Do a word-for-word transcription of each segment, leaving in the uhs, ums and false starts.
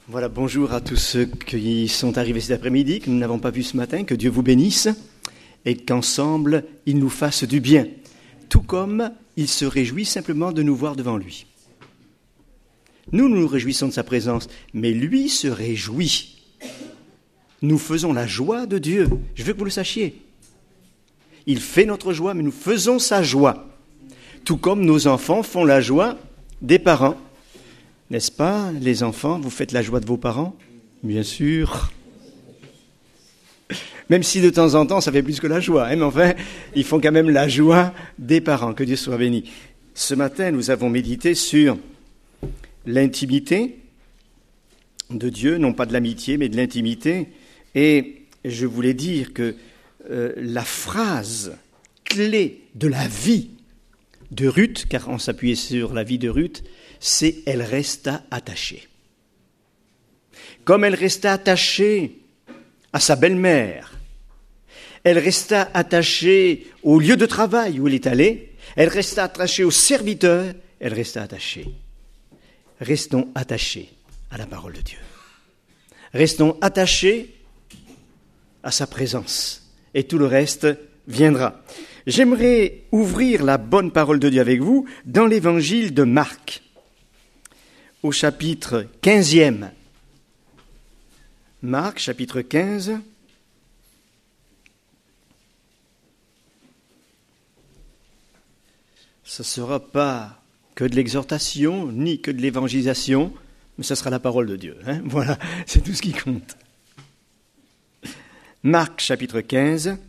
Voilà, bonjour à tous ceux qui sont arrivés cet après-midi, que nous n'avons pas vu ce matin, que Dieu vous bénisse et qu'ensemble, il nous fasse du bien, tout comme il se réjouit simplement de nous voir devant lui. Nous, nous nous réjouissons de sa présence, mais lui se réjouit. Nous faisons la joie de Dieu, je veux que vous le sachiez. Il fait notre joie, mais nous faisons sa joie, tout comme nos enfants font la joie des parents. N'est-ce pas, les enfants, vous faites la joie de vos parents? Bien sûr. Même si de temps en temps, ça fait plus que la joie. Hein, mais enfin, ils font quand même la joie des parents. Que Dieu soit béni. Ce matin, nous avons médité sur l'intimité de Dieu, non pas de l'amitié, mais de l'intimité. Et je voulais dire que euh, la phrase clé de la vie de Ruth, car on s'appuyait sur la vie de Ruth, c'est « elle resta attachée ». Comme elle resta attachée à sa belle-mère, elle resta attachée au lieu de travail où elle est allée, elle resta attachée aux serviteurs, elle resta attachée. Restons attachés à la parole de Dieu. Restons attachés à sa présence et tout le reste viendra. J'aimerais ouvrir la bonne parole de Dieu avec vous dans l'évangile de Marc, au chapitre quinzième. Marc, chapitre quinze. Ce ne sera pas que de l'exhortation, ni que de l'évangélisation, mais ce sera la parole de Dieu. Hein, voilà, c'est tout ce qui compte. Marc, chapitre quinze.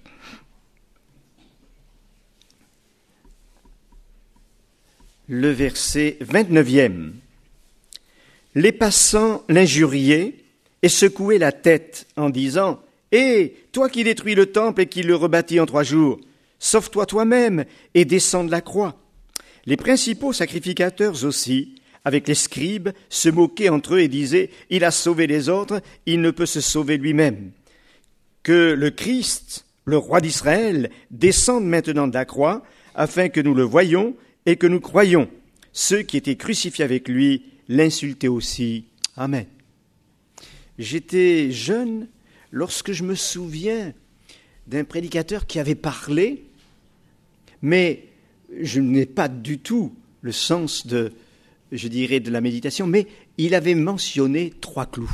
Le verset vingt-neuvième. Les passants l'injuriaient et secouaient la tête en disant « Hé, toi qui détruis le temple et qui le rebâtis en trois jours, sauve-toi toi-même et descends de la croix. » Les principaux sacrificateurs aussi, avec les scribes, se moquaient entre eux et disaient « Il a sauvé les autres, il ne peut se sauver lui-même. » Que le Christ, le roi d'Israël, descende maintenant de la croix, afin que nous le voyions et que nous croyions. Ceux qui étaient crucifiés avec lui l'insultaient aussi. Amen. J'étais jeune lorsque je me souviens d'un prédicateur qui avait parlé, mais je n'ai pas du tout le sens de, je dirais, de la méditation, mais il avait mentionné trois clous.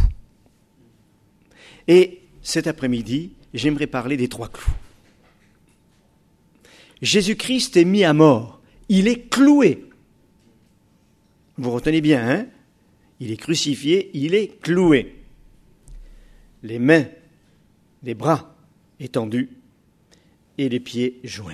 Et cet après-midi, j'aimerais parler des trois clous. Jésus-Christ est mis à mort. Il est cloué. Vous retenez bien, hein? Il est crucifié, il est cloué. Les mains, les bras étendus et les pieds joints.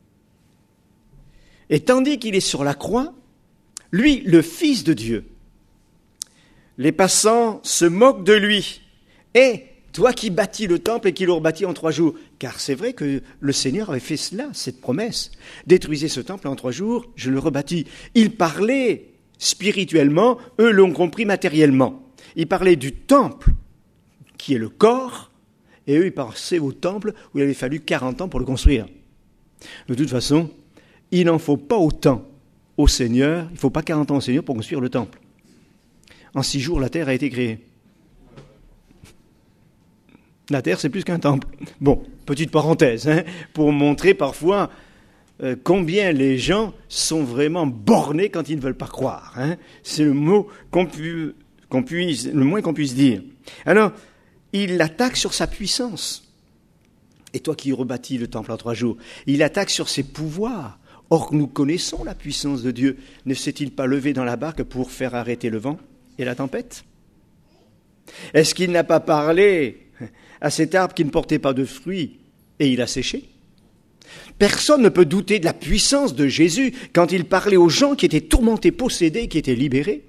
Et tandis qu'il est sur la croix, lui, le Fils de Dieu, les passants se moquent de lui. Et toi qui bâtis le temple et qui le rebâtis en trois jours, car c'est vrai que le Seigneur avait fait cela, cette promesse. Détruisez ce temple en trois jours, je le rebâtis. Il parlait spirituellement, eux l'ont compris matériellement. Il parlait du temple, qui est le corps, et eux ils pensaient au temple où il avait fallu quarante ans pour le construire. De toute façon, il n'en faut pas autant au Seigneur, il ne faut pas quarante ans au Seigneur pour construire le temple. En six jours, la terre a été créée. La terre, c'est plus qu'un temple. Bon, petite parenthèse, hein, pour montrer parfois euh, combien les gens sont vraiment bornés quand ils ne veulent pas croire. Hein. C'est le mot qu'on pu, qu'on puisse, le moins qu'on puisse dire. Alors, il attaque sur sa puissance. Et toi qui rebâtis le temple en trois jours, il attaque sur ses pouvoirs. Or, nous connaissons la puissance de Dieu. Ne s'est-il pas levé dans la barque pour faire arrêter le vent et la tempête? Est-ce qu'il n'a pas parlé à cet arbre qui ne portait pas de fruits, et il a séché? Personne ne peut douter de la puissance de Jésus quand il parlait aux gens qui étaient tourmentés, possédés, qui étaient libérés.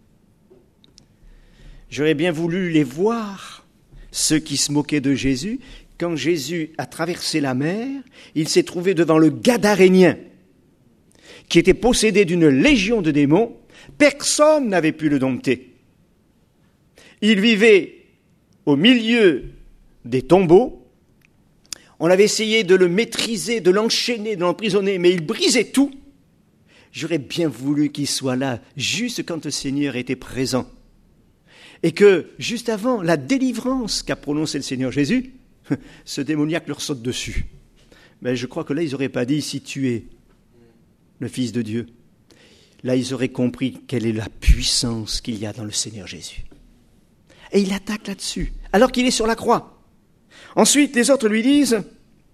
J'aurais bien voulu les voir, ceux qui se moquaient de Jésus. Quand Jésus a traversé la mer, il s'est trouvé devant le Gadarénien, qui était possédé d'une légion de démons. Personne n'avait pu le dompter. Il vivait au milieu des tombeaux. On avait essayé de le maîtriser, de l'enchaîner, de l'emprisonner, mais il brisait tout. J'aurais bien voulu qu'il soit là, juste quand le Seigneur était présent. Et que, juste avant la délivrance qu'a prononcée le Seigneur Jésus, ce démoniaque leur saute dessus. Mais je crois que là, ils n'auraient pas dit « si tu es le Fils de Dieu ». Là, ils auraient compris quelle est la puissance qu'il y a dans le Seigneur Jésus. Et il attaque là-dessus, alors qu'il est sur la croix. Ensuite, les autres lui disent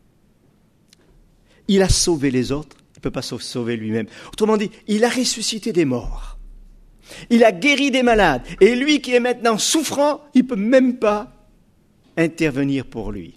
« il a sauvé les autres, il ne peut pas se sauver lui-même ». Autrement dit, il a ressuscité des morts. Il a guéri des malades. Et lui qui est maintenant souffrant, il ne peut même pas intervenir pour lui.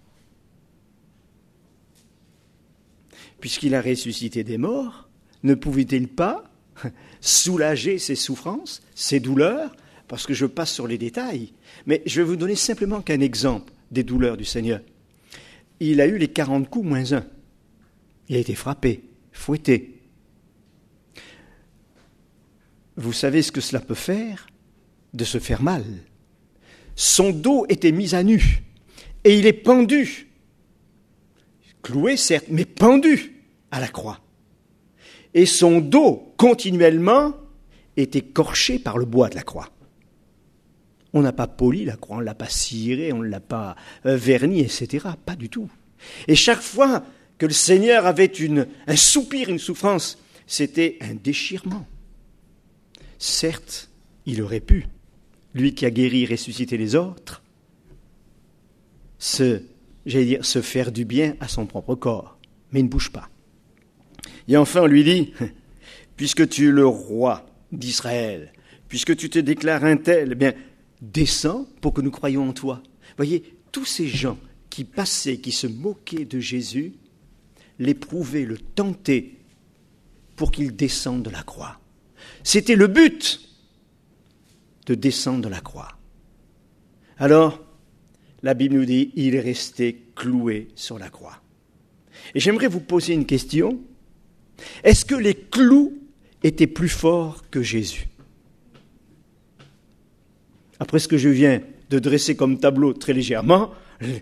Puisqu'il a ressuscité des morts, ne pouvait-il pas soulager ses souffrances, ses douleurs? Parce que je passe sur les détails. Mais je vais vous donner simplement qu'un exemple des douleurs du Seigneur. Il a eu les quarante coups moins un. Il a été frappé, fouetté. Vous savez ce que cela peut faire? De se faire mal. Son dos était mis à nu et il est pendu. Cloué, certes, mais pendu à la croix. Et son dos, continuellement, est écorché par le bois de la croix. On n'a pas poli la croix, on ne l'a pas cirée, on ne l'a pas vernie, et cetera. Pas du tout. Et chaque fois que le Seigneur avait une, un soupir, une souffrance, c'était un déchirement. Certes, il aurait pu, lui qui a guéri et ressuscité les autres, se, j'allais dire, se faire du bien à son propre corps, mais il ne bouge pas. Et enfin, on lui dit, puisque tu es le roi d'Israël, puisque tu te déclares un tel, eh bien, descends pour que nous croyions en toi. Voyez, tous ces gens qui passaient, qui se moquaient de Jésus, l'éprouvaient, le tentaient pour qu'il descende de la croix. C'était le but de descendre de la croix. Alors, la Bible nous dit, il est resté cloué sur la croix. Et j'aimerais vous poser une question. Est-ce que les clous étaient plus forts que Jésus? Après ce que je viens de dresser comme tableau très légèrement,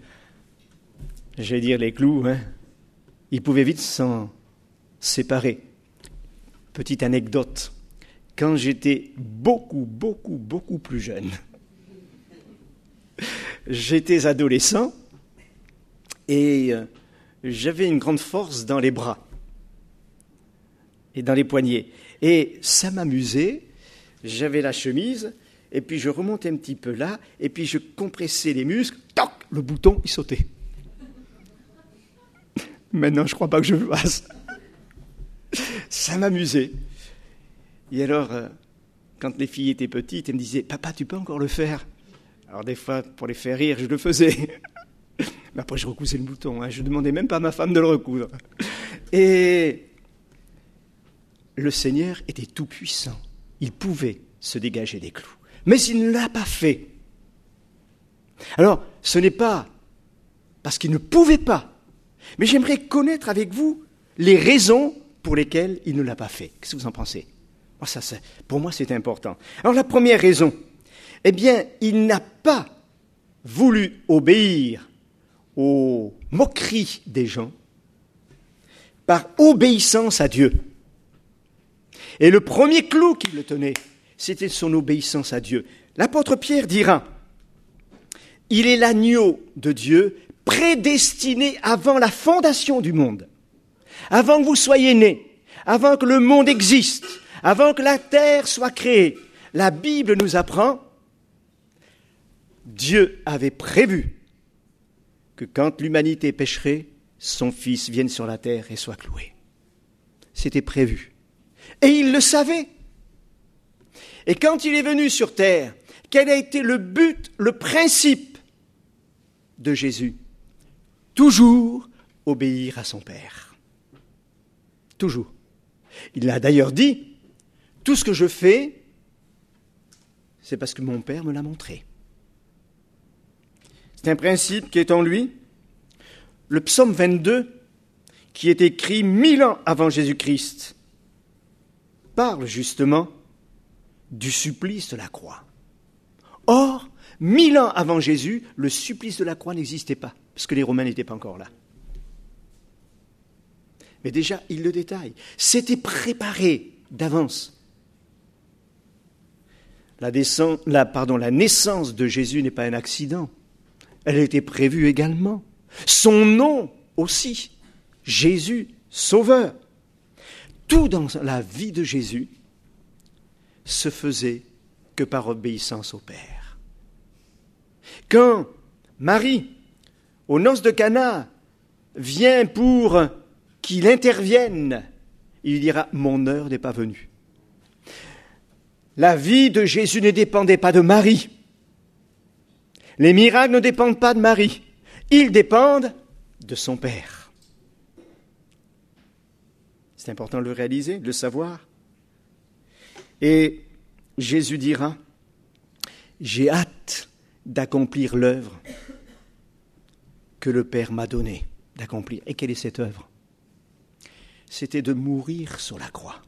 je vais dire les clous, hein, ils pouvaient vite s'en séparer. Petite anecdote. Quand j'étais beaucoup, beaucoup, beaucoup plus jeune, j'étais adolescent et j'avais une grande force dans les bras et dans les poignets. Et ça m'amusait, j'avais la chemise, et puis je remontais un petit peu là, et puis je compressais les muscles, toc, le bouton, il sautait. Maintenant, je ne crois pas que je le fasse. Ça m'amusait. Et alors, euh, quand les filles étaient petites, elles me disaient « Papa, tu peux encore le faire ?» Alors des fois, pour les faire rire, je le faisais. Mais après, je recousais le bouton. Hein. Je ne demandais même pas à ma femme de le recoudre. Et le Seigneur était tout-puissant. Il pouvait se dégager des clous. Mais il ne l'a pas fait. Alors, ce n'est pas parce qu'il ne pouvait pas. Mais j'aimerais connaître avec vous les raisons pour lesquelles il ne l'a pas fait. Qu'est-ce que vous en pensez ? Moi, ça, c'est, pour moi, c'est important. Alors, la première raison, eh bien, il n'a pas voulu obéir aux moqueries des gens par obéissance à Dieu. Et le premier clou qui le tenait, c'était son obéissance à Dieu. L'apôtre Pierre dira, « Il est l'agneau de Dieu prédestiné avant la fondation du monde, avant que vous soyez nés, avant que le monde existe, avant que la terre soit créée. » La Bible nous apprend, Dieu avait prévu que quand l'humanité pécherait, son Fils vienne sur la terre et soit cloué. C'était prévu. Et il le savait. Et quand il est venu sur terre, quel a été le but, le principe de Jésus? Toujours obéir à son Père. Toujours. Il a d'ailleurs dit, tout ce que je fais, c'est parce que mon Père me l'a montré. C'est un principe qui est en lui. Le psaume vingt-deux, qui est écrit mille ans avant Jésus-Christ, parle justement du supplice de la croix. Or, mille ans avant Jésus, le supplice de la croix n'existait pas, parce que les Romains n'étaient pas encore là. Mais déjà, il le détaille. C'était préparé d'avance. La, descend, la, pardon, la naissance de Jésus n'est pas un accident. Elle a été prévue également. Son nom aussi, Jésus, Sauveur. Tout dans la vie de Jésus se faisait que par obéissance au Père. Quand Marie, aux noces de Cana, vient pour qu'il intervienne, il lui dira « Mon heure n'est pas venue ». La vie de Jésus ne dépendait pas de Marie. Les miracles ne dépendent pas de Marie. Ils dépendent de son Père. C'est important de le réaliser, de le savoir. Et Jésus dira « J'ai hâte d'accomplir l'œuvre que le Père m'a donnée d'accomplir. » Et quelle est cette œuvre ? C'était de mourir sur la croix.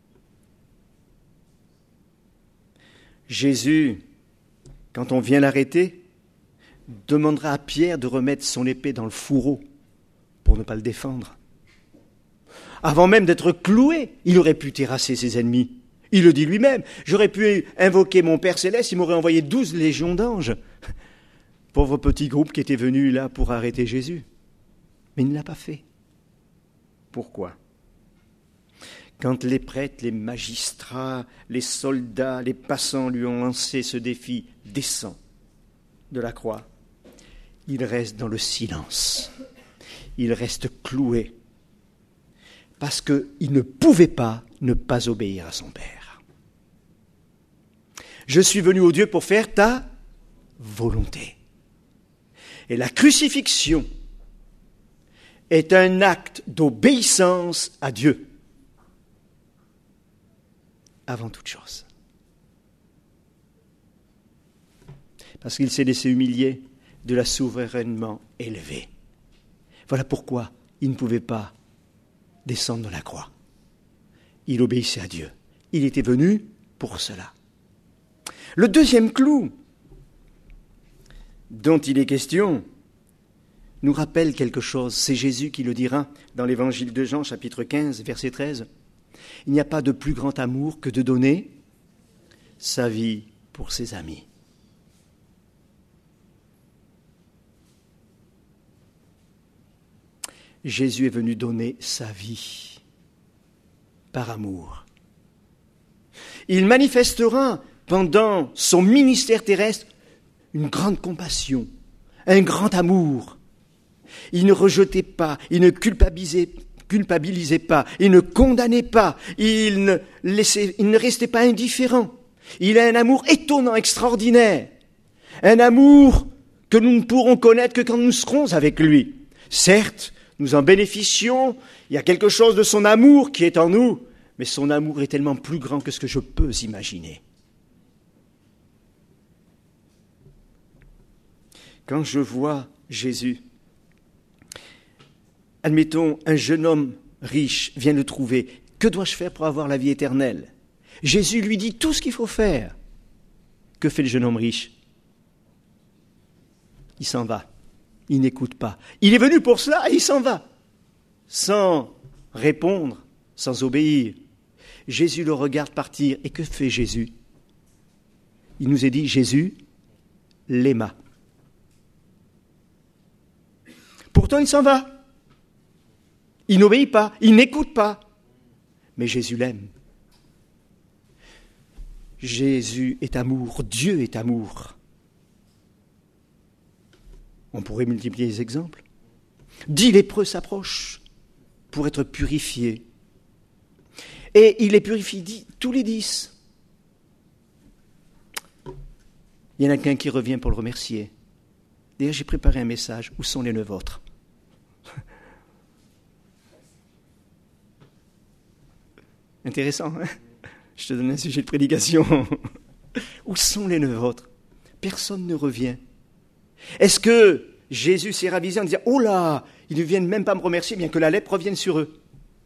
Jésus, quand on vient l'arrêter, demandera à Pierre de remettre son épée dans le fourreau pour ne pas le défendre. Avant même d'être cloué, il aurait pu terrasser ses ennemis. Il le dit lui-même. J'aurais pu invoquer mon Père Céleste, il m'aurait envoyé douze légions d'anges. Pauvre petit groupe qui était venu là pour arrêter Jésus. Mais il ne l'a pas fait. Pourquoi ? Quand les prêtres, les magistrats, les soldats, les passants lui ont lancé ce défi, descend de la croix, il reste dans le silence. Il reste cloué. Parce qu'il ne pouvait pas ne pas obéir à son Père. Je suis venu au Dieu pour faire ta volonté. Et la crucifixion est un acte d'obéissance à Dieu. Avant toute chose. Parce qu'il s'est laissé humilier de la souverainement élevée. Voilà pourquoi il ne pouvait pas descendre de la croix. Il obéissait à Dieu. Il était venu pour cela. Le deuxième clou dont il est question nous rappelle quelque chose. C'est Jésus qui le dira dans l'évangile de Jean, chapitre quinze, verset treize. Il n'y a pas de plus grand amour que de donner sa vie pour ses amis. Jésus est venu donner sa vie par amour. Il manifestera pendant son ministère terrestre une grande compassion, un grand amour. Il ne rejetait pas, il ne culpabilisait, culpabilisait pas, il ne condamnait pas, il ne, laissait, il ne restait pas indifférent. Il a un amour étonnant, extraordinaire. Un amour que nous ne pourrons connaître que quand nous serons avec lui. Certes, nous en bénéficions, il y a quelque chose de son amour qui est en nous, mais son amour est tellement plus grand que ce que je peux imaginer. Quand je vois Jésus, admettons, un jeune homme riche vient le trouver. Que dois-je faire pour avoir la vie éternelle ? Jésus lui dit tout ce qu'il faut faire. Que fait le jeune homme riche ? Il s'en va. Il n'écoute pas. Il est venu pour cela et il s'en va. Sans répondre, sans obéir. Jésus le regarde partir. Et que fait Jésus ? Il nous est dit, Jésus l'aima. Pourtant, il s'en va. Il n'obéit pas, il n'écoute pas. Mais Jésus l'aime. Jésus est amour, Dieu est amour. On pourrait multiplier les exemples. Dix lépreux s'approchent pour être purifiés. Et il les purifie dix, tous les dix. Il y en a qu'un qui revient pour le remercier. D'ailleurs, j'ai préparé un message. Où sont les neuf autres ? Intéressant, hein ? Je te donne un sujet de prédication. Où sont les neuf autres ? Personne ne revient. Est-ce que Jésus s'est ravisé en disant « Oh là, ils ne viennent même pas me remercier, bien que la lèpre revienne sur eux ».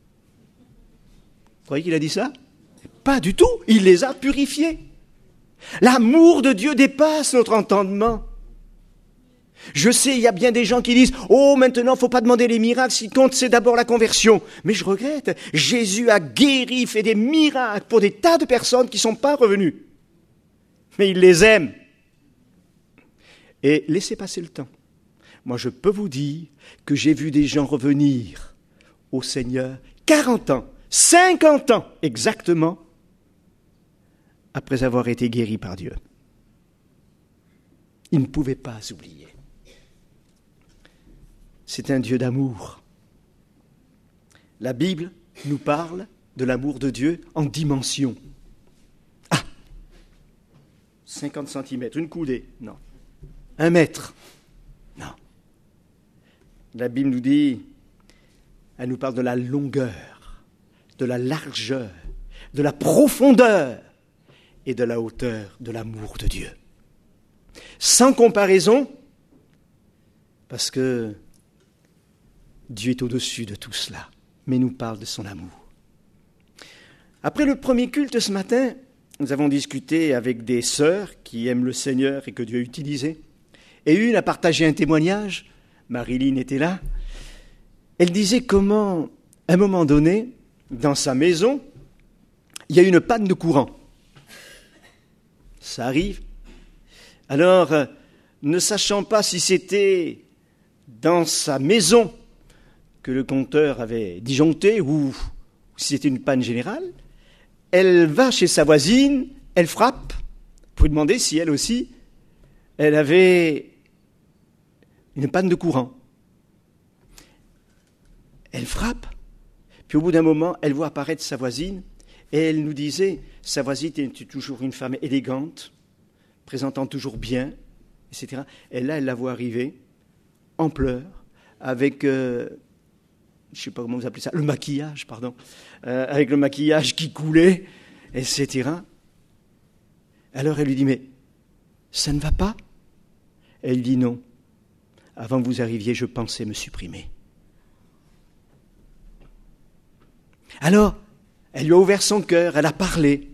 Vous croyez qu'il a dit ça ? Pas du tout, il les a purifiés. L'amour de Dieu dépasse notre entendement. Je sais, il y a bien des gens qui disent « Oh, maintenant, il ne faut pas demander les miracles, ce qui compte, c'est d'abord la conversion. » Mais je regrette, Jésus a guéri, fait des miracles pour des tas de personnes qui ne sont pas revenues. mais il les aime. Et laissez passer le temps. Moi, je peux vous dire que j'ai vu des gens revenir au Seigneur quarante ans, cinquante ans exactement, après avoir été guéris par Dieu. Ils ne pouvaient pas s'oublier. C'est un Dieu d'amour. La Bible nous parle de l'amour de Dieu en dimension. Ah, cinquante centimètres, une coudée, non. Un mètre, non. La Bible nous dit, elle nous parle de la longueur, de la largeur, de la profondeur et de la hauteur de l'amour de Dieu. Sans comparaison, parce que Dieu est au-dessus de tout cela, mais nous parle de son amour. Après le premier culte ce matin, nous avons discuté avec des sœurs qui aiment le Seigneur et que Dieu a utilisées. Et une a partagé un témoignage, Marilyn était là. Elle disait comment, à un moment donné, dans sa maison, il y a une panne de courant. Ça arrive. Alors, ne sachant pas si c'était dans sa maison que le compteur avait disjoncté ou si c'était une panne générale, elle va chez sa voisine, elle frappe pour lui demander si elle aussi, elle avait une panne de courant. Elle frappe, puis au bout d'un moment, elle voit apparaître sa voisine et elle nous disait, sa voisine était toujours une femme élégante, présentant toujours bien, et cetera. Et là, elle la voit arriver en pleurs, avec, euh, je ne sais pas comment vous appelez ça, le maquillage, pardon, euh, avec le maquillage qui coulait, et cetera. Alors elle lui dit, mais ça ne va pas ? Elle lui dit, non. Avant que vous arriviez, je pensais me supprimer. Alors, elle lui a ouvert son cœur, elle a parlé,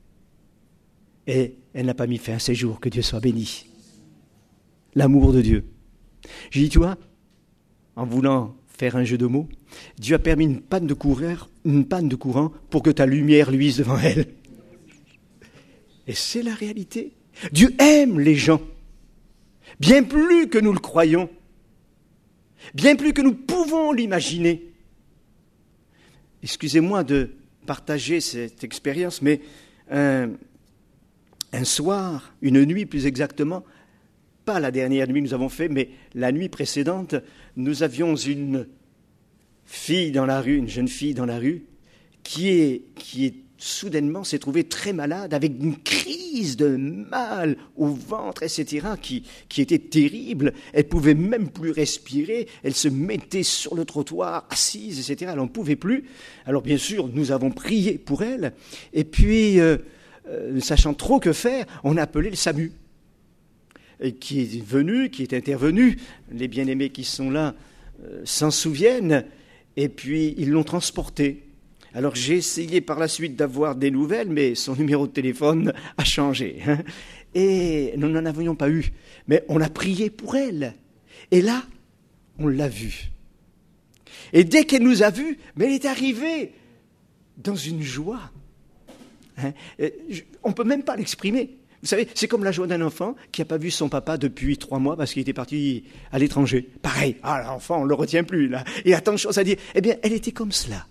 et elle n'a pas mis fin à ses jours, que Dieu soit béni. L'amour de Dieu. J'ai dit, tu vois, en voulant faire un jeu de mots, Dieu a permis une panne de courant, une panne de courant pour que ta lumière luise devant elle. Et c'est la réalité. Dieu aime les gens, bien plus que nous le croyons, bien plus que nous pouvons l'imaginer. Excusez-moi de partager cette expérience, mais un, un soir, une nuit plus exactement, pas la dernière nuit que nous avons fait, mais la nuit précédente, nous avions une fille dans la rue, une jeune fille dans la rue, qui est, qui est soudainement s'est trouvée très malade, avec une crise de mal au ventre, et cetera, qui, qui était terrible. Elle ne pouvait même plus respirer, elle se mettait sur le trottoir, assise, et cetera. Elle n'en pouvait plus. Alors bien sûr, nous avons prié pour elle, et puis, euh, euh, ne sachant trop que faire, on a appelé le SAMU, et qui est venu, qui est intervenu. Les bien-aimés qui sont là euh, s'en souviennent, et puis ils l'ont transportée. Alors j'ai essayé par la suite d'avoir des nouvelles, mais son numéro de téléphone a changé. Hein, et nous n'en avions pas eu. Mais on a prié pour elle. Et là, on l'a vue. Et dès qu'elle nous a vus, mais elle est arrivée dans une joie. Hein, on ne peut même pas l'exprimer. Vous savez, c'est comme la joie d'un enfant qui n'a pas vu son papa depuis trois mois parce qu'il était parti à l'étranger. Pareil, ah, l'enfant, on ne le retient plus, là. Il a tant de choses à dire. Eh bien, elle était comme cela.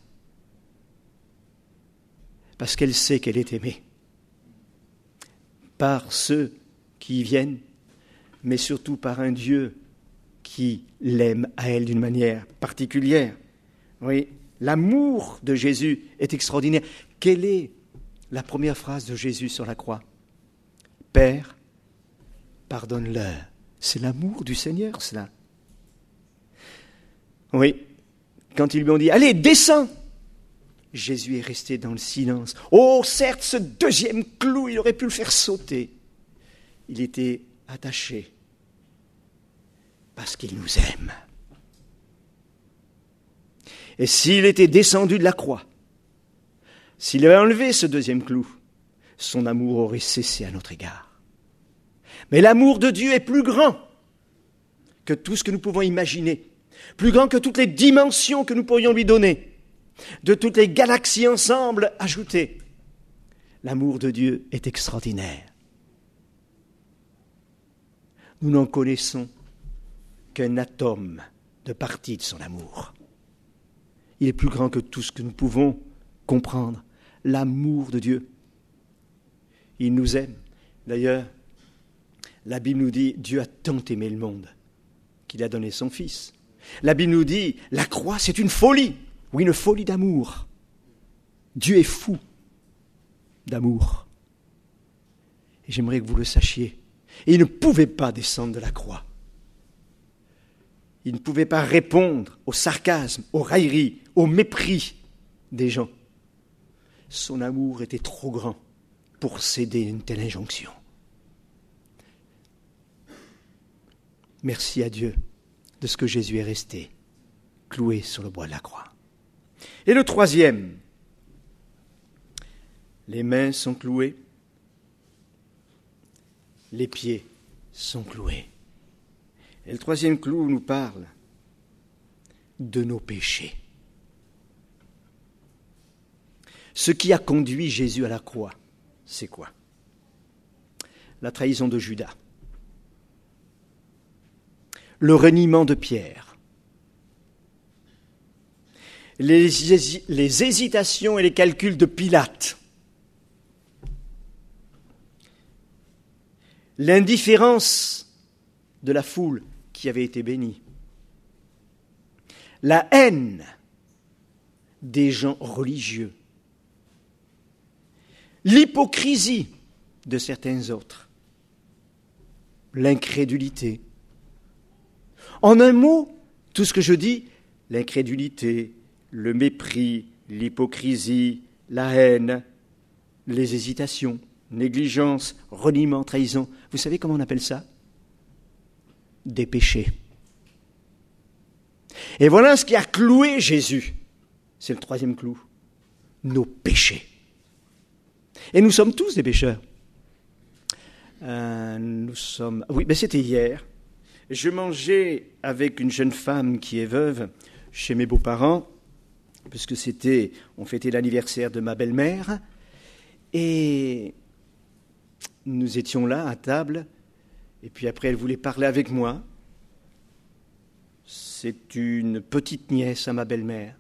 Parce qu'elle sait qu'elle est aimée par ceux qui y viennent, mais surtout par un Dieu qui l'aime à elle d'une manière particulière. Oui, l'amour de Jésus est extraordinaire. Quelle est la première phrase de Jésus sur la croix ? Père, pardonne-leur. C'est l'amour du Seigneur, cela. Oui, quand ils lui ont dit « Allez, descends !» Jésus est resté dans le silence. Oh, certes, ce deuxième clou, il aurait pu le faire sauter. Il était attaché parce qu'il nous aime. Et s'il était descendu de la croix, s'il avait enlevé ce deuxième clou, son amour aurait cessé à notre égard. Mais l'amour de Dieu est plus grand que tout ce que nous pouvons imaginer, plus grand que toutes les dimensions que nous pourrions lui donner, de toutes les galaxies ensemble ajoutées. L'amour de Dieu est extraordinaire. nous n'en connaissons qu'un atome de partie de son amour. Il est plus grand que tout ce que nous pouvons comprendre. L'amour de Dieu. Il nous aime. D'ailleurs, la Bible nous dit, Dieu a tant aimé le monde qu'il a donné son Fils. La Bible nous dit, la croix, c'est une folie. Oui, une folie d'amour. Dieu est fou d'amour. Et j'aimerais que vous le sachiez. Et il ne pouvait pas descendre de la croix. Il ne pouvait pas répondre au sarcasme, aux railleries, au mépris des gens. Son amour était trop grand pour céder à une telle injonction. Merci à Dieu de ce que Jésus est resté cloué sur le bois de la croix. Et le troisième, les mains sont clouées, les pieds sont cloués. Et le troisième clou nous parle de nos péchés. Ce qui a conduit Jésus à la croix, c'est quoi? La trahison de Judas, le reniement de Pierre, les, les hésitations et les calculs de Pilate, l'indifférence de la foule qui avait été bénie, la haine des gens religieux, l'hypocrisie de certains autres, l'incrédulité. En un mot, tout ce que je dis, l'incrédulité, le mépris, l'hypocrisie, la haine, les hésitations, négligence, reniement, trahison. Vous savez comment on appelle ça? Des péchés. Et voilà ce qui a cloué Jésus. C'est le troisième clou. Nos péchés. Et nous sommes tous des pécheurs. Euh, nous sommes... Oui, ben c'était hier. Je mangeais avec une jeune femme qui est veuve chez mes beaux-parents, puisque c'était, on fêtait l'anniversaire de ma belle-mère, et nous étions là à table, et puis après elle voulait parler avec moi. C'est une petite nièce à ma belle-mère.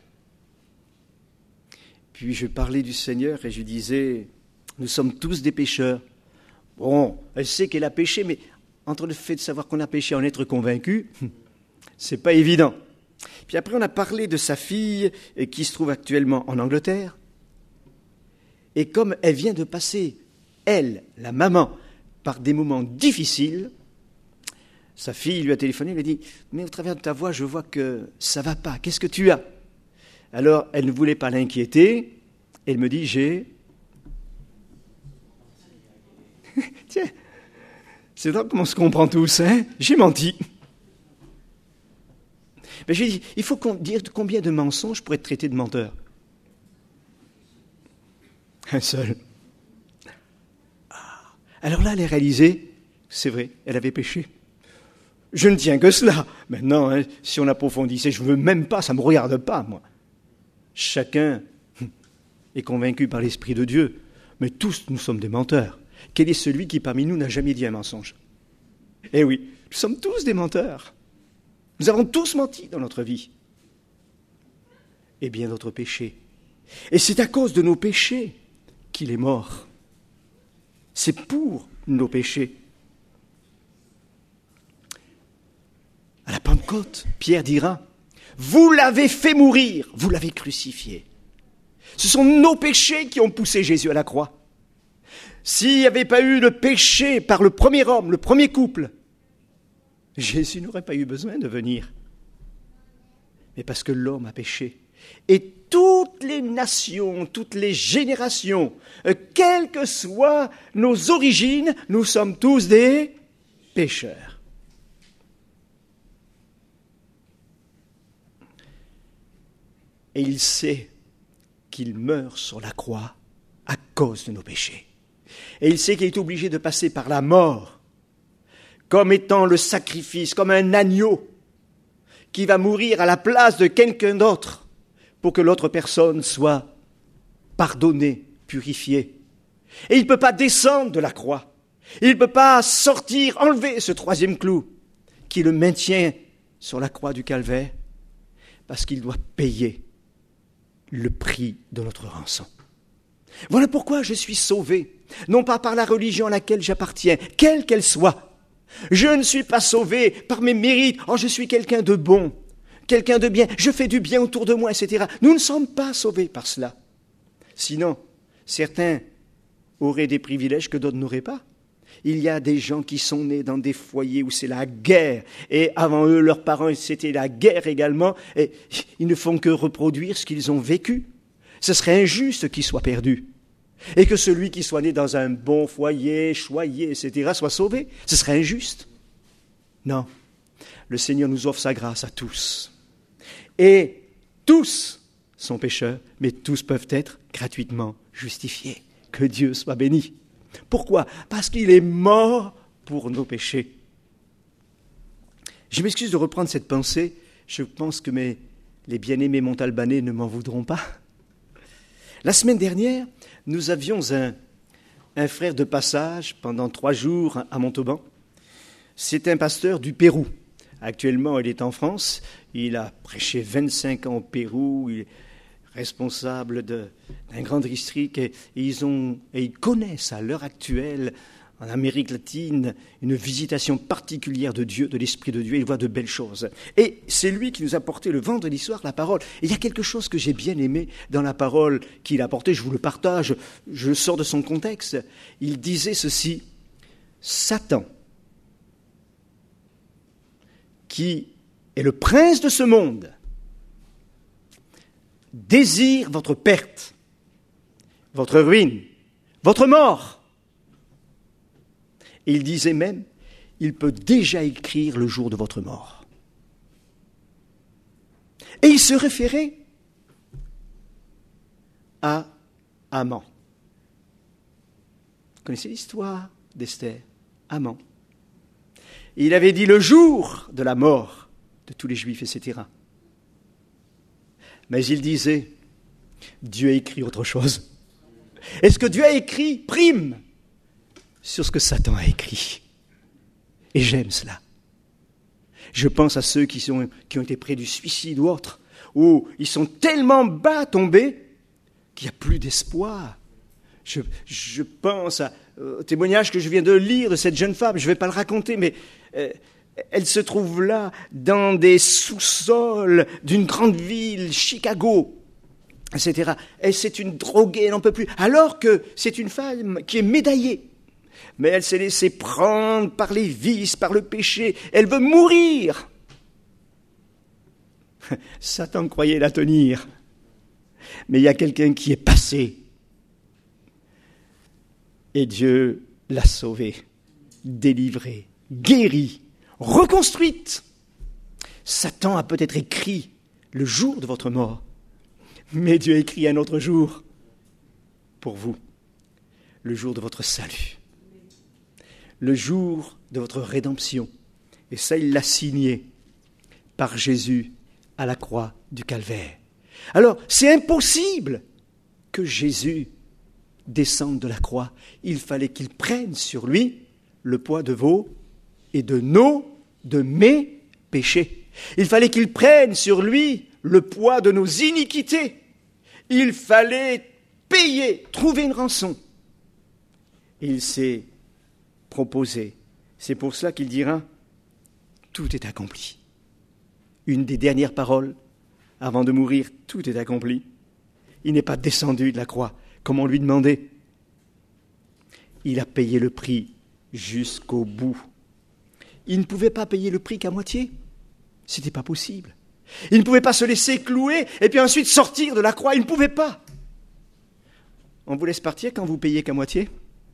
Puis je parlais du Seigneur et je disais, nous sommes tous des pécheurs. Bon, elle sait qu'elle a péché, mais entre le fait de savoir qu'on a péché et en être convaincu, c'est pas évident. Puis après, on a parlé de sa fille qui se trouve actuellement en Angleterre. Et comme elle vient de passer, elle, la maman, par des moments difficiles, sa fille lui a téléphoné, elle lui a dit « Mais au travers de ta voix, je vois que ça va pas. Qu'est-ce que tu as ?» Alors, elle ne voulait pas l'inquiéter. Elle me dit « J'ai... » Tiens, c'est drôle comment on se comprend tous, hein? J'ai menti. Mais j'ai dit, il faut dire combien de mensonges pour être traité de menteur? Un seul. Ah. Alors là, elle a réalisé, c'est vrai, elle avait péché. Je ne tiens que cela. Maintenant, hein, si on approfondissait, je ne veux même pas, ça ne me regarde pas, moi. Chacun est convaincu par l'Esprit de Dieu, mais tous, nous sommes des menteurs. Quel est celui qui, parmi nous, n'a jamais dit un mensonge? Eh oui, nous sommes tous des menteurs. Nous avons tous menti dans notre vie. Et bien d'autres péchés. Et c'est à cause de nos péchés qu'il est mort. C'est pour nos péchés. À la Pentecôte, Pierre dira, « Vous l'avez fait mourir, vous l'avez crucifié. » Ce sont nos péchés qui ont poussé Jésus à la croix. S'il n'y avait pas eu le péché par le premier homme, le premier couple, Jésus n'aurait pas eu besoin de venir. Mais parce que l'homme a péché. Et toutes les nations, toutes les générations, quelles que soient nos origines, nous sommes tous des pécheurs. Et il sait qu'il meurt sur la croix à cause de nos péchés. Et il sait qu'il est obligé de passer par la mort comme étant le sacrifice, comme un agneau qui va mourir à la place de quelqu'un d'autre pour que l'autre personne soit pardonnée, purifiée. Et il ne peut pas descendre de la croix. Il ne peut pas sortir, enlever ce troisième clou qui le maintient sur la croix du calvaire, parce qu'il doit payer le prix de notre rançon. Voilà pourquoi je suis sauvé, non pas par la religion à laquelle j'appartiens, quelle qu'elle soit. Je ne suis pas sauvé par mes mérites. Oh, je suis quelqu'un de bon, quelqu'un de bien, je fais du bien autour de moi, et cetera. Nous ne sommes pas sauvés par cela. Sinon, certains auraient des privilèges que d'autres n'auraient pas. Il y a des gens qui sont nés dans des foyers où c'est la guerre, et avant eux, leurs parents, c'était la guerre également, et ils ne font que reproduire ce qu'ils ont vécu. Ce serait injuste qu'ils soient perdus, et que celui qui soit né dans un bon foyer, choyé, et cetera, soit sauvé. Ce serait injuste. Non, le Seigneur nous offre sa grâce à tous. Et tous sont pécheurs, mais tous peuvent être gratuitement justifiés. Que Dieu soit béni. Pourquoi ? Parce qu'il est mort pour nos péchés. Je m'excuse de reprendre cette pensée. Je pense que mes, les bien-aimés montalbanais ne m'en voudront pas. La semaine dernière, nous avions un, un frère de passage pendant trois jours à Montauban. C'est un pasteur du Pérou. Actuellement, il est en France. Il a prêché vingt-cinq ans au Pérou. Il est responsable de, d'un grand district. Et, et, ils ont, et ils connaissent à l'heure actuelle, en Amérique latine, une visitation particulière de Dieu, de l'Esprit de Dieu. Ils voient de belles choses. Et c'est lui qui nous a porté le vendredi soir la parole. Et il y a quelque chose que j'ai bien aimé dans la parole qu'il a portée. Je vous le partage. Je sors de son contexte. Il disait ceci: Satan, qui est le prince de ce monde, désire votre perte, votre ruine, votre mort. Et il disait même, il peut déjà écrire le jour de votre mort. Et il se référait à Haman. Vous connaissez l'histoire d'Esther, Haman. Il avait dit le jour de la mort de tous les Juifs, et cetera. Mais il disait, Dieu a écrit autre chose. Et ce que Dieu a écrit prime sur ce que Satan a écrit. Et j'aime cela. Je pense à ceux qui, sont, qui ont été près du suicide ou autres, où ils sont tellement bas tombés qu'il n'y a plus d'espoir. Je, je pense à, au témoignage que je viens de lire de cette jeune femme, je ne vais pas le raconter, mais euh, elle se trouve là, dans des sous-sols d'une grande ville, Chicago, et cetera. Et c'est une droguée, elle n'en peut plus. Alors que c'est une femme qui est médaillée. Mais elle s'est laissée prendre par les vices, par le péché. Elle veut mourir. Satan croyait la tenir. Mais il y a quelqu'un qui est passé. Et Dieu l'a sauvée, délivrée, guérie, reconstruite. Satan a peut-être écrit le jour de votre mort, mais Dieu a écrit un autre jour pour vous, le jour de votre salut, le jour de votre rédemption. Et ça, il l'a signé par Jésus à la croix du Calvaire. Alors, c'est impossible que Jésus descende de la croix. Il fallait qu'il prenne sur lui le poids de vos et de nos, de mes péchés. Il fallait qu'il prenne sur lui le poids de nos iniquités. Il fallait payer, trouver une rançon. Et il s'est proposé. C'est pour cela qu'il dira, tout est accompli. Une des dernières paroles, avant de mourir, tout est accompli. Il n'est pas descendu de la croix, comme on lui demandait. Il a payé le prix jusqu'au bout. Il ne pouvait pas payer le prix qu'à moitié. Ce n'était pas possible. Il ne pouvait pas se laisser clouer et puis ensuite sortir de la croix. Il ne pouvait pas. On vous laisse partir quand vous payez qu'à moitié ?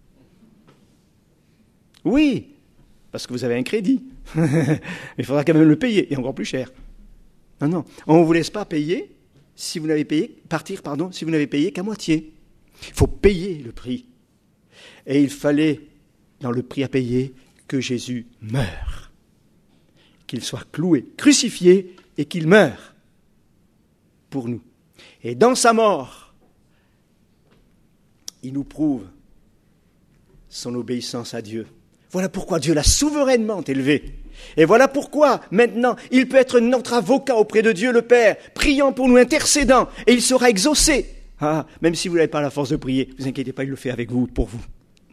Oui, parce que vous avez un crédit. Il faudra quand même le payer, et encore plus cher. Non, non, on ne vous laisse pas payer si vous n'avez payé, partir, pardon, si vous n'avez payé qu'à moitié. Il faut payer le prix. Et il fallait, dans le prix à payer, que Jésus meure. Qu'il soit cloué, crucifié, et qu'il meure pour nous. Et dans sa mort, il nous prouve son obéissance à Dieu. Voilà pourquoi Dieu l'a souverainement élevé. Et voilà pourquoi, maintenant, il peut être notre avocat auprès de Dieu le Père, priant pour nous, intercédant, et il sera exaucé. Ah, même si vous n'avez pas la force de prier, ne vous inquiétez pas, il le fait avec vous, pour vous.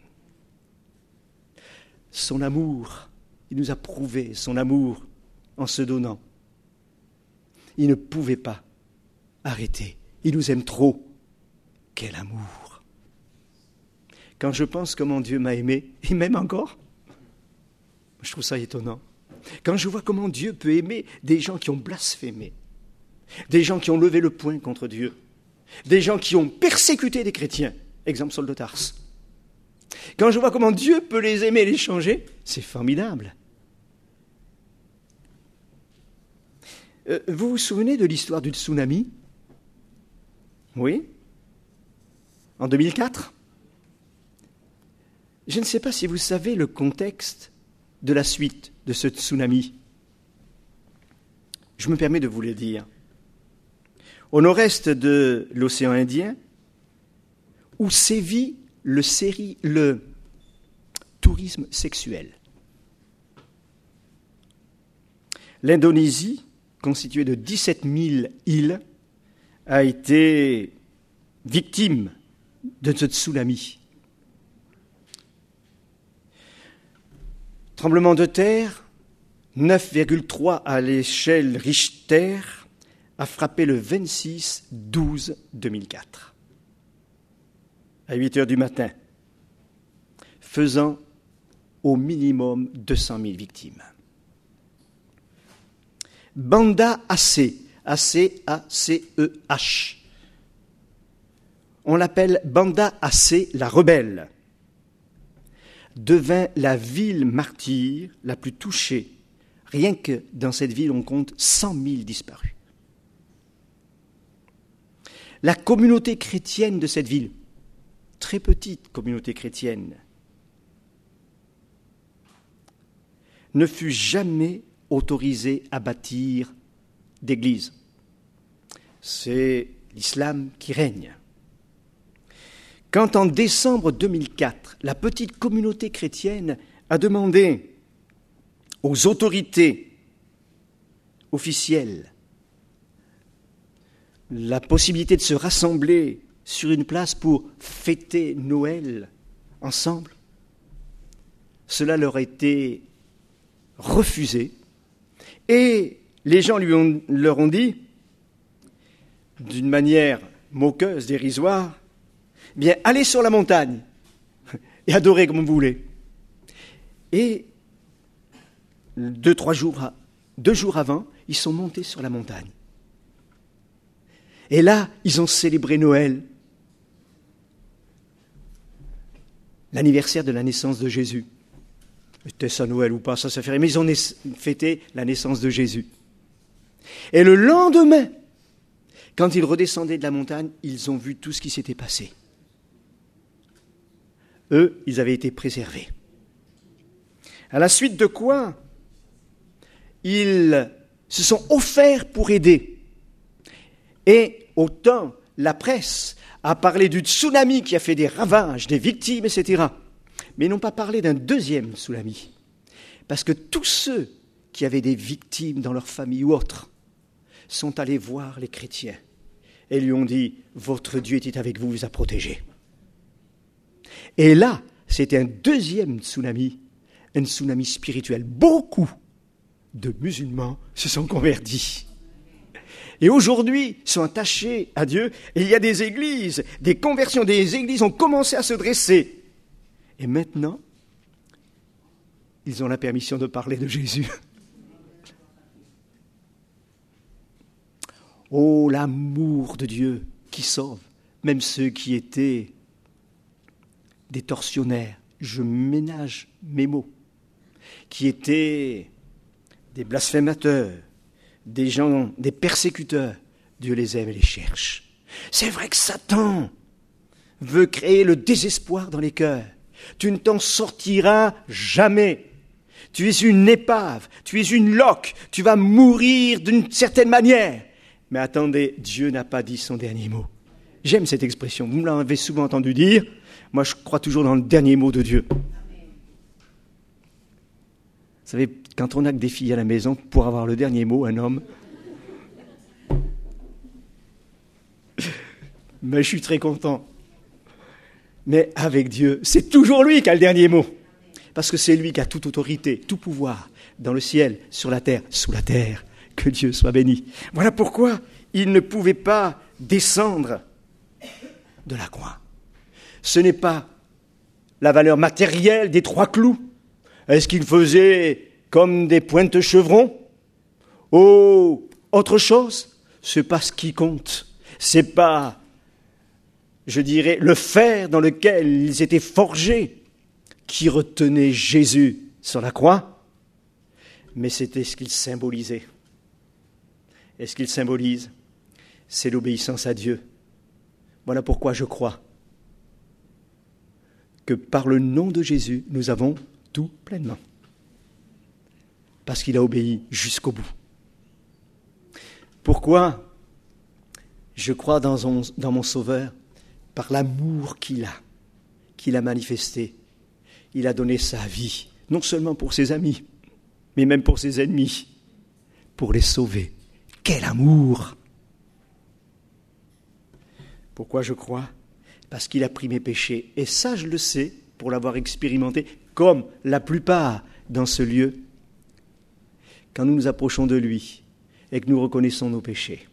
Son amour, il nous a prouvé son amour en se donnant. Il ne pouvait pas arrêter. Il nous aime trop. Quel amour! Quand je pense comment Dieu m'a aimé, il m'aime encore. Je trouve ça étonnant. Quand je vois comment Dieu peut aimer des gens qui ont blasphémé, des gens qui ont levé le poing contre Dieu, des gens qui ont persécuté des chrétiens, exemple Saul de Tarse. Quand je vois comment Dieu peut les aimer et les changer, c'est formidable. Euh, vous vous souvenez de l'histoire du tsunami? Oui? En deux mille quatre? Je ne sais pas si vous savez le contexte de la suite de ce tsunami. Je me permets de vous le dire. Au nord-est de l'océan Indien, où sévit le, série, le tourisme sexuel. L'Indonésie, constituée de dix-sept mille îles, a été victime de ce tsunami. Tremblement de terre, neuf virgule trois à l'échelle Richter, a frappé le vingt-six douze deux mille quatre, à huit heures du matin, faisant au minimum deux cent mille victimes. Banda Aceh, A C A C E H, on l'appelle Banda Aceh la rebelle, devint la ville martyre la plus touchée. Rien que dans cette ville, on compte cent mille disparus. La communauté chrétienne de cette ville, très petite communauté chrétienne, ne fut jamais autorisée à bâtir d'église. C'est l'islam qui règne. Quand en décembre deux mille quatre, la petite communauté chrétienne a demandé aux autorités officielles la possibilité de se rassembler sur une place pour fêter Noël ensemble, cela leur a été refusé et les gens lui ont, leur ont dit, d'une manière moqueuse, dérisoire, « Bien, allez sur la montagne et adorez comme vous voulez. » Et deux, trois jours, deux jours avant, ils sont montés sur la montagne. Et là, ils ont célébré Noël, l'anniversaire de la naissance de Jésus. Était ça Noël ou pas, ça se ferait, mais ils ont fêté la naissance de Jésus. Et le lendemain, quand ils redescendaient de la montagne, ils ont vu tout ce qui s'était passé. Eux, ils avaient été préservés. À la suite de quoi, ils se sont offerts pour aider. Et autant la presse a parlé du tsunami qui a fait des ravages, des victimes, et cetera. Mais ils n'ont pas parlé d'un deuxième tsunami. Parce que tous ceux qui avaient des victimes dans leur famille ou autres sont allés voir les chrétiens et lui ont dit « Votre Dieu était avec vous, vous a protégés ». Et là, c'était un deuxième tsunami, un tsunami spirituel. Beaucoup de musulmans se sont convertis. Et aujourd'hui, sont attachés à Dieu. Et il y a des églises, des conversions, des églises ont commencé à se dresser. Et maintenant, ils ont la permission de parler de Jésus. Oh, l'amour de Dieu qui sauve, même ceux qui étaient des tortionnaires, je ménage mes mots, qui étaient des blasphémateurs, des gens, des persécuteurs, Dieu les aime et les cherche. C'est vrai que Satan veut créer le désespoir dans les cœurs. Tu ne t'en sortiras jamais. Tu es une épave, tu es une loque, tu vas mourir d'une certaine manière. Mais attendez, Dieu n'a pas dit son dernier mot. J'aime cette expression, vous me l'avez souvent entendu dire. Moi, je crois toujours dans le dernier mot de Dieu. Vous savez, quand on a que des filles à la maison, pour avoir le dernier mot, un homme, mais je suis très content. Mais avec Dieu, c'est toujours lui qui a le dernier mot. Parce que c'est lui qui a toute autorité, tout pouvoir, dans le ciel, sur la terre, sous la terre. Que Dieu soit béni. Voilà pourquoi il ne pouvait pas descendre de la croix. Ce n'est pas la valeur matérielle des trois clous. Est-ce qu'il faisait comme des pointes chevrons? Oh, autre chose, c'est pas ce qui compte. C'est pas, je dirais, le fer dans lequel ils étaient forgés qui retenait Jésus sur la croix, mais c'était ce qu'il symbolisait. Et ce qu'il symbolise, c'est l'obéissance à Dieu. Voilà pourquoi je crois que par le nom de Jésus, nous avons tout pleinement. Parce qu'il a obéi jusqu'au bout. Pourquoi je crois dans, son, dans mon Sauveur? Par l'amour qu'il a, qu'il a manifesté. Il a donné sa vie, non seulement pour ses amis, mais même pour ses ennemis, pour les sauver. Quel amour! Pourquoi je crois? Parce qu'il a pris mes péchés. Et ça, je le sais, pour l'avoir expérimenté, comme la plupart dans ce lieu, quand nous nous approchons de lui et que nous reconnaissons nos péchés.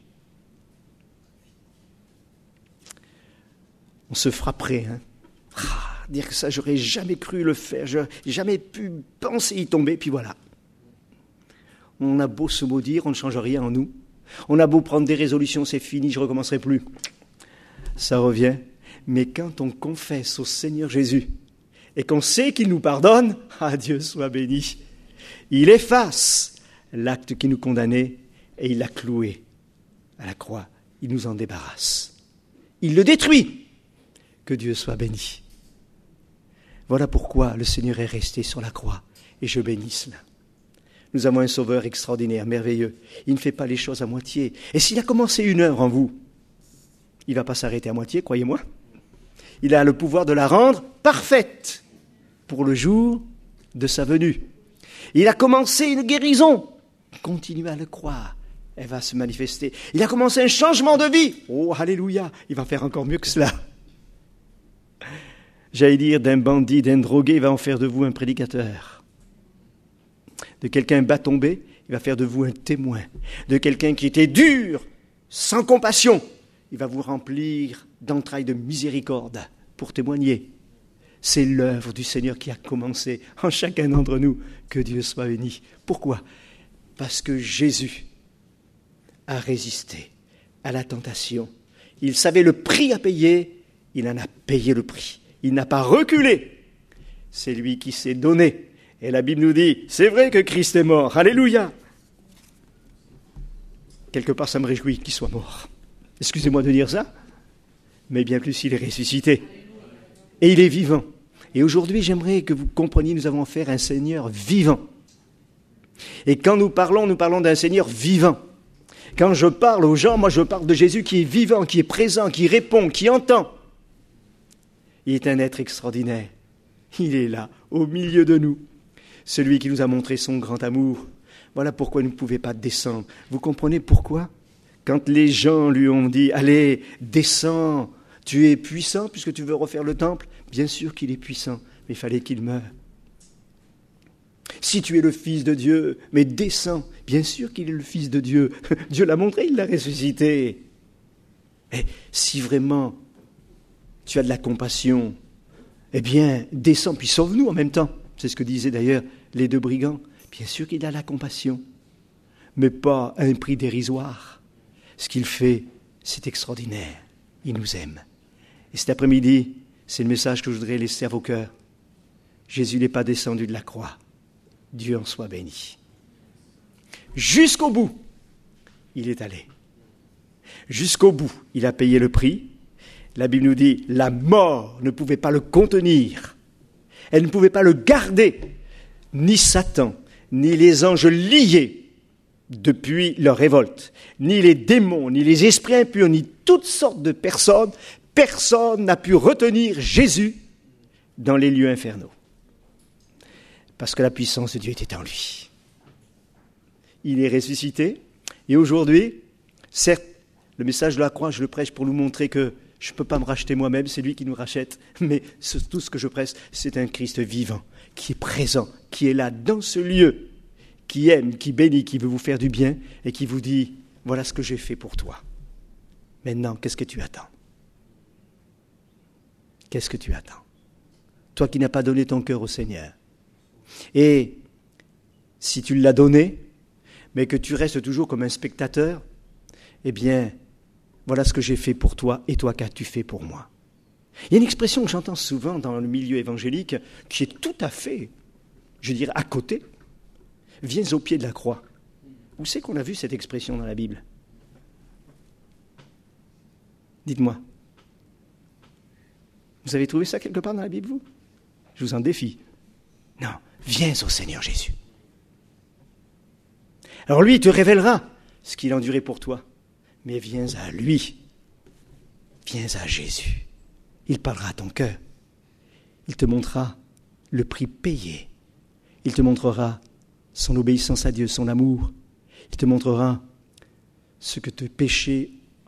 On se frapperait, hein. Ah, dire que ça, j'aurais jamais cru le faire, j'aurais jamais pu penser y tomber, puis voilà. On a beau se maudire, on ne change rien en nous. On a beau prendre des résolutions, c'est fini, je ne recommencerai plus. Ça revient. Mais quand on confesse au Seigneur Jésus et qu'on sait qu'il nous pardonne, ah, Dieu soit béni, il efface l'acte qui nous condamnait et il l'a cloué à la croix. Il nous en débarrasse. Il le détruit. Que Dieu soit béni. Voilà pourquoi le Seigneur est resté sur la croix et je bénis cela. Nous avons un Sauveur extraordinaire, merveilleux. Il ne fait pas les choses à moitié. Et s'il a commencé une œuvre en vous, il ne va pas s'arrêter à moitié, croyez-moi. Il a le pouvoir de la rendre parfaite pour le jour de sa venue. Il a commencé une guérison. Continuez à le croire. Elle va se manifester. Il a commencé un changement de vie. Oh, alléluia. Il va faire encore mieux que cela. J'allais dire, d'un bandit, d'un drogué, il va en faire de vous un prédicateur. De quelqu'un bas tombé, il va faire de vous un témoin. De quelqu'un qui était dur, sans compassion, il va vous remplir d'entrailles de miséricorde pour témoigner. C'est l'œuvre du Seigneur qui a commencé en chacun d'entre nous. Que Dieu soit béni. Pourquoi? Parce que Jésus a résisté à la tentation. Il savait le prix à payer, il en a payé le prix. Il n'a pas reculé. C'est lui qui s'est donné. Et la Bible nous dit, c'est vrai que Christ est mort. Alléluia. Quelque part, ça me réjouit qu'il soit mort. Excusez-moi de dire ça, mais bien plus, il est ressuscité. Et il est vivant. Et aujourd'hui, j'aimerais que vous compreniez, nous avons affaire à un Seigneur vivant. Et quand nous parlons, nous parlons d'un Seigneur vivant. Quand je parle aux gens, moi je parle de Jésus qui est vivant, qui est présent, qui répond, qui entend. Il est un être extraordinaire. Il est là, au milieu de nous. Celui qui nous a montré son grand amour. Voilà pourquoi il ne pouvait pas descendre. Vous comprenez pourquoi? Quand les gens lui ont dit « Allez, descends, tu es puissant puisque tu veux refaire le temple », bien sûr qu'il est puissant, mais il fallait qu'il meure. Si tu es le Fils de Dieu, mais descends, bien sûr qu'il est le Fils de Dieu. Dieu l'a montré, il l'a ressuscité. Et si vraiment tu as de la compassion, eh bien, descends, puis sauve-nous en même temps. C'est ce que disaient d'ailleurs les deux brigands. Bien sûr qu'il a la compassion, mais pas à un prix dérisoire. Ce qu'il fait, c'est extraordinaire. Il nous aime. Et cet après-midi, c'est le message que je voudrais laisser à vos cœurs. Jésus n'est pas descendu de la croix. Dieu en soit béni. Jusqu'au bout, il est allé. Jusqu'au bout, il a payé le prix. La Bible nous dit, la mort ne pouvait pas le contenir. Elle ne pouvait pas le garder. Ni Satan, ni les anges liés depuis leur révolte, ni les démons, ni les esprits impurs, ni toutes sortes de personnes, personne n'a pu retenir Jésus dans les lieux infernaux. Parce que la puissance de Dieu était en lui. Il est ressuscité. Et aujourd'hui, certes, le message de la croix, je le prêche pour nous montrer que je ne peux pas me racheter moi-même, c'est lui qui nous rachète. Mais tout ce que je prêche, c'est un Christ vivant, qui est présent, qui est là dans ce lieu, qui aime, qui bénit, qui veut vous faire du bien et qui vous dit, voilà ce que j'ai fait pour toi. Maintenant, qu'est-ce que tu attends ? Qu'est-ce que tu attends ? Toi qui n'as pas donné ton cœur au Seigneur. Et si tu l'as donné, mais que tu restes toujours comme un spectateur, eh bien, voilà ce que j'ai fait pour toi, et toi qu'as-tu fait pour moi ? Il y a une expression que j'entends souvent dans le milieu évangélique, qui est tout à fait, je dirais, à côté. Viens au pied de la croix. Où c'est qu'on a vu cette expression dans la Bible ? Dites-moi. Vous avez trouvé ça quelque part dans la Bible, vous ? Je vous en défie. Non, viens au Seigneur Jésus. Alors lui, il te révélera ce qu'il a enduré pour toi. Mais viens à lui. Viens à Jésus. Il parlera à ton cœur. Il te montrera le prix payé. Il te montrera son obéissance à Dieu, son amour. Il te montrera ce que tes péchés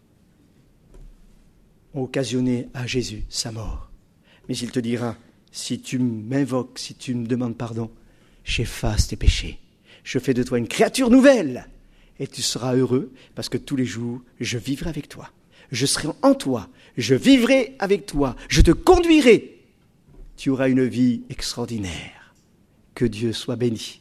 ont occasionné à Jésus, sa mort. Mais il te dira, si tu m'invoques, si tu me demandes pardon, j'efface tes péchés. Je fais de toi une créature nouvelle. Et tu seras heureux parce que tous les jours, je vivrai avec toi. Je serai en toi. Je vivrai avec toi. Je te conduirai. Tu auras une vie extraordinaire. Que Dieu soit béni.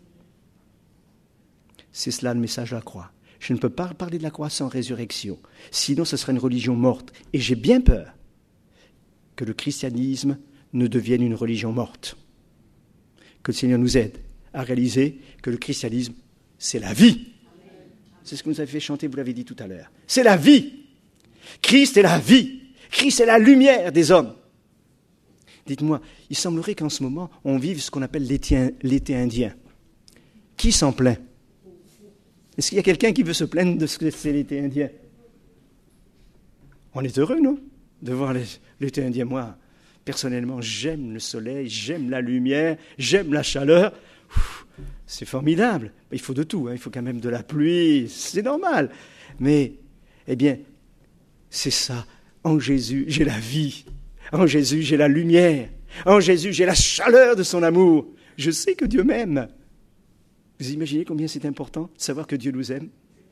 C'est cela le message de la croix. Je ne peux pas parler de la croix sans résurrection. Sinon, ce sera une religion morte. Et j'ai bien peur que le christianisme ne devienne une religion morte. Que le Seigneur nous aide à réaliser que le christianisme, c'est la vie. C'est ce que nous avez fait chanter, vous l'avez dit tout à l'heure. C'est la vie. Christ est la vie. Christ est la lumière des hommes. Dites-moi, il semblerait qu'en ce moment, on vive ce qu'on appelle l'été, l'été indien. Qui s'en plaint ? Est-ce qu'il y a quelqu'un qui veut se plaindre de ce que c'est l'été indien ? On est heureux, non ? De voir l'été indien. Moi, personnellement, j'aime le soleil, j'aime la lumière, j'aime la chaleur. Ouf, c'est formidable. Il faut de tout, hein. Il faut quand même de la pluie, c'est normal. Mais, eh bien, c'est ça. En Jésus, j'ai la vie. En Jésus, j'ai la lumière. En Jésus, j'ai la chaleur de son amour. Je sais que Dieu m'aime. Vous imaginez combien c'est important de savoir que Dieu nous aime ?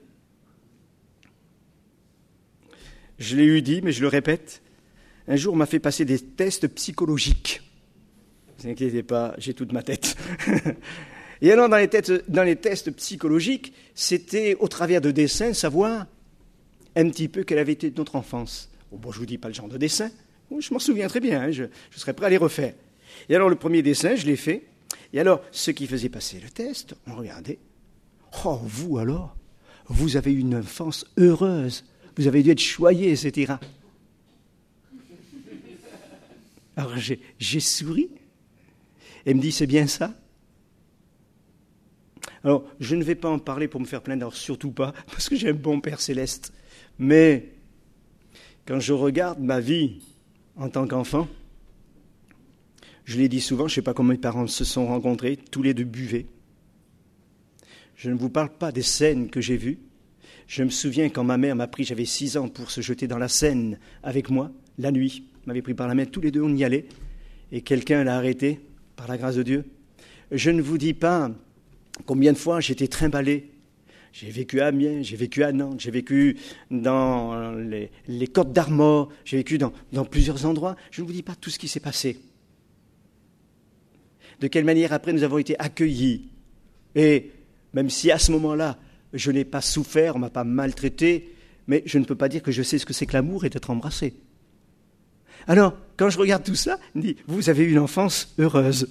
Je l'ai eu dit, mais je le répète. Un jour, on m'a fait passer des tests psychologiques. Ne vous inquiétez pas, j'ai toute ma tête. Et alors, dans les, têtes, dans les tests psychologiques, c'était au travers de dessins, savoir un petit peu quelle avait été notre enfance. Oh, bon, je ne vous dis pas le genre de dessin, je m'en souviens très bien, hein, je, je serais prêt à les refaire. Et alors, le premier dessin, je l'ai fait. Et alors, ceux qui faisaient passer le test, on regardait. Oh, vous alors, vous avez eu une enfance heureuse, vous avez dû être choyé, et cetera. Alors, j'ai, j'ai souri. Et me dit, c'est bien ça ? Alors, je ne vais pas en parler pour me faire plaindre, alors surtout pas, parce que j'ai un bon Père Céleste. Mais, quand je regarde ma vie en tant qu'enfant, je l'ai dit souvent, je ne sais pas comment mes parents se sont rencontrés, tous les deux buvaient. Je ne vous parle pas des scènes que j'ai vues. Je me souviens quand ma mère m'a pris, j'avais six ans, pour se jeter dans la Seine avec moi, la nuit. M'avait pris par la main, tous les deux on y allait, et quelqu'un l'a arrêté, par la grâce de Dieu. Je ne vous dis pas combien de fois j'ai été trimballé. J'ai vécu à Amiens, j'ai vécu à Nantes, j'ai vécu dans les, les Côtes d'Armor, j'ai vécu dans, dans plusieurs endroits. Je ne vous dis pas tout ce qui s'est passé. De quelle manière après nous avons été accueillis. Et même si à ce moment-là, je n'ai pas souffert, on ne m'a pas maltraité, mais je ne peux pas dire que je sais ce que c'est que l'amour et d'être embrassé. Alors, quand je regarde tout ça, je me dis, vous avez eu une enfance heureuse.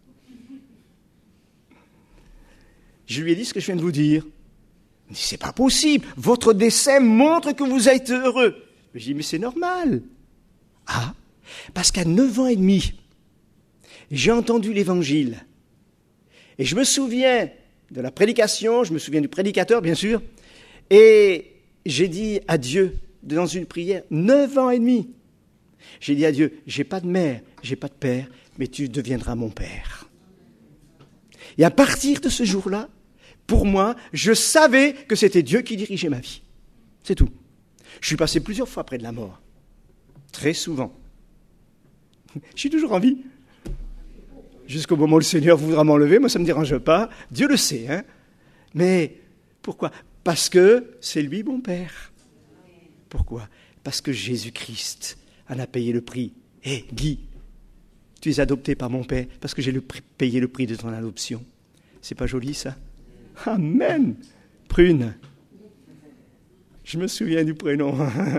Je lui ai dit ce que je viens de vous dire. Il me dit, c'est pas possible, votre dessin montre que vous êtes heureux. Je dis, mais c'est normal. Ah, parce qu'à neuf ans et demi, j'ai entendu l'évangile. Et je me souviens de la prédication, je me souviens du prédicateur, bien sûr, et j'ai dit à Dieu, dans une prière, neuf ans et demi, J'ai dit à Dieu, j'ai pas de mère, j'ai pas de père, mais tu deviendras mon père. Et à partir de ce jour-là, pour moi, je savais que c'était Dieu qui dirigeait ma vie. C'est tout. Je suis passé plusieurs fois près de la mort. Très souvent. Je suis toujours en vie. Jusqu'au moment où le Seigneur voudra m'enlever, moi ça ne me dérange pas. Dieu le sait. Hein. Mais pourquoi ? Parce que c'est lui mon Père. Pourquoi ? Parce que Jésus-Christ en a payé le prix. Hé, hey, Guy, tu es adopté par mon Père parce que j'ai le prix, payé le prix de ton adoption. C'est pas joli ça ? Amen. Prune. Je me souviens du prénom.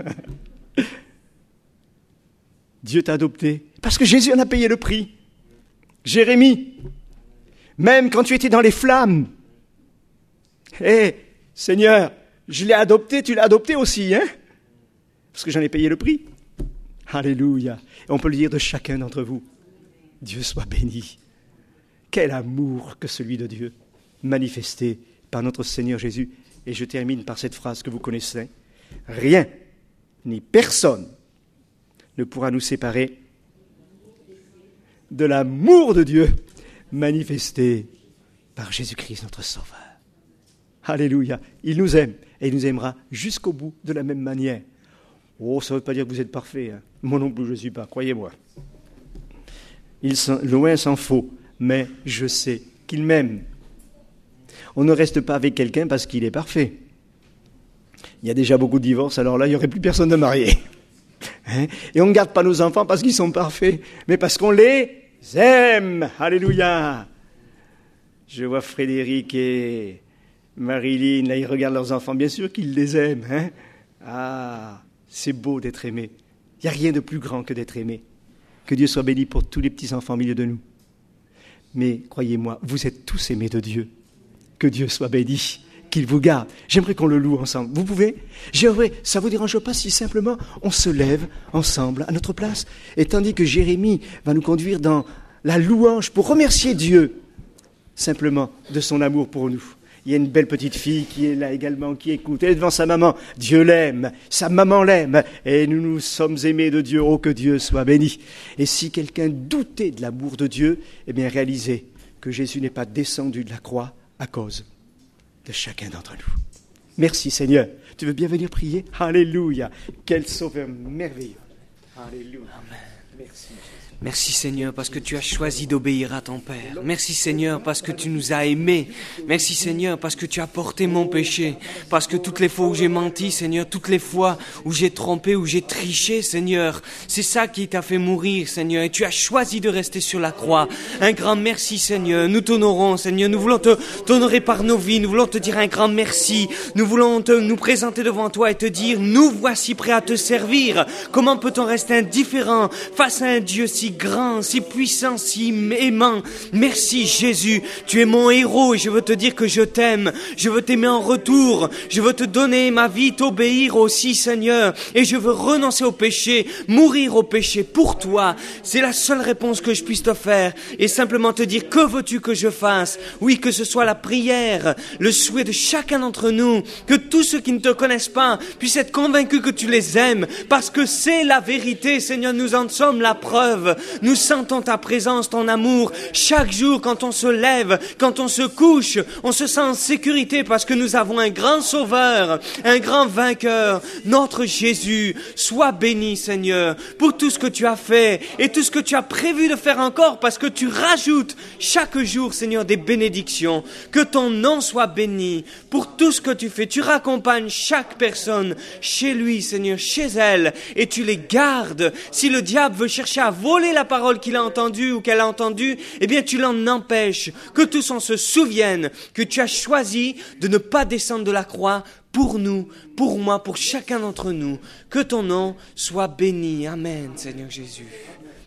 Dieu t'a adopté parce que Jésus en a payé le prix. Jérémie, même quand tu étais dans les flammes, hé, hey, Seigneur, je l'ai adopté, tu l'as adopté aussi, hein ? Parce que j'en ai payé le prix. Alléluia. Et on peut le dire de chacun d'entre vous. Dieu soit béni. Quel amour que celui de Dieu, manifesté par notre Seigneur Jésus. Et je termine par cette phrase que vous connaissez. Rien, ni personne, ne pourra nous séparer de l'amour de Dieu manifesté par Jésus-Christ, notre Sauveur. Alléluia. Il nous aime et il nous aimera jusqu'au bout de la même manière. Oh, ça ne veut pas dire que vous êtes parfait. Hein. Moi non plus, je ne suis pas, croyez-moi. Il s'en, loin s'en faut, mais je sais qu'il m'aime. On ne reste pas avec quelqu'un parce qu'il est parfait. Il y a déjà beaucoup de divorces, alors là, il n'y aurait plus personne de marié. Hein? Et on ne garde pas nos enfants parce qu'ils sont parfaits, mais parce qu'on les aime. Alléluia. Je vois Frédéric et Marilyn, là, ils regardent leurs enfants. Bien sûr qu'ils les aiment. Hein? Ah, c'est beau d'être aimé. Il n'y a rien de plus grand que d'être aimé. Que Dieu soit béni pour tous les petits-enfants au milieu de nous. Mais croyez-moi, vous êtes tous aimés de Dieu. Que Dieu soit béni, qu'il vous garde. J'aimerais qu'on le loue ensemble. Vous pouvez ? J'aimerais, ça ne vous dérange pas si simplement on se lève ensemble à notre place, et tandis que Jérémie va nous conduire dans la louange pour remercier Dieu simplement de son amour pour nous. Il y a une belle petite fille qui est là également, qui écoute. Elle est devant sa maman. Dieu l'aime. Sa maman l'aime. Et nous nous sommes aimés de Dieu. Oh, que Dieu soit béni. Et si quelqu'un doutait de l'amour de Dieu, eh bien, réalisez que Jésus n'est pas descendu de la croix à cause de chacun d'entre nous. Merci, Seigneur. Tu veux bien venir prier ? Alléluia. Quel sauveur merveilleux. Alléluia. Amen. Merci. Merci Seigneur parce que tu as choisi d'obéir à ton Père. Merci Seigneur parce que tu nous as aimés. Merci Seigneur parce que tu as porté mon péché. Parce que toutes les fois où j'ai menti, Seigneur, toutes les fois où j'ai trompé, où j'ai triché, Seigneur, c'est ça qui t'a fait mourir, Seigneur. Et tu as choisi de rester sur la croix. Un grand merci Seigneur. Nous t'honorons, Seigneur. Nous voulons te t'honorer par nos vies. Nous voulons te dire un grand merci. Nous voulons te, nous présenter devant toi et te dire, nous voici prêts à te servir. Comment peut-on rester indifférent face à un Dieu si grand, si puissant, si aimant. Merci Jésus, tu es mon héros et je veux te dire que je t'aime. Je veux t'aimer en retour. Je veux te donner ma vie, t'obéir aussi Seigneur. Et je veux renoncer au péché, mourir au péché pour toi. C'est la seule réponse que je puisse te faire. Et simplement te dire, que veux-tu que je fasse ? Oui, que ce soit la prière, le souhait de chacun d'entre nous, que tous ceux qui ne te connaissent pas puissent être convaincus que tu les aimes, parce que c'est la vérité, Seigneur, nous en sommes la preuve. Nous sentons ta présence, ton amour. Chaque jour, quand on se lève, quand on se couche, on se sent en sécurité parce que nous avons un grand sauveur, un grand vainqueur, notre Jésus. Sois béni, Seigneur, pour tout ce que tu as fait et tout ce que tu as prévu de faire encore, parce que tu rajoutes chaque jour, Seigneur, des bénédictions. Que ton nom soit béni pour tout ce que tu fais. Tu raccompagnes chaque personne chez lui, Seigneur, chez elle, et tu les gardes. Si le diable veut chercher à voler la parole qu'il a entendue ou qu'elle a entendue, eh bien tu l'en empêches. Que tous on se souvienne que tu as choisi de ne pas descendre de la croix pour nous, pour moi, pour chacun d'entre nous. Que ton nom soit béni. Amen, Seigneur Jésus.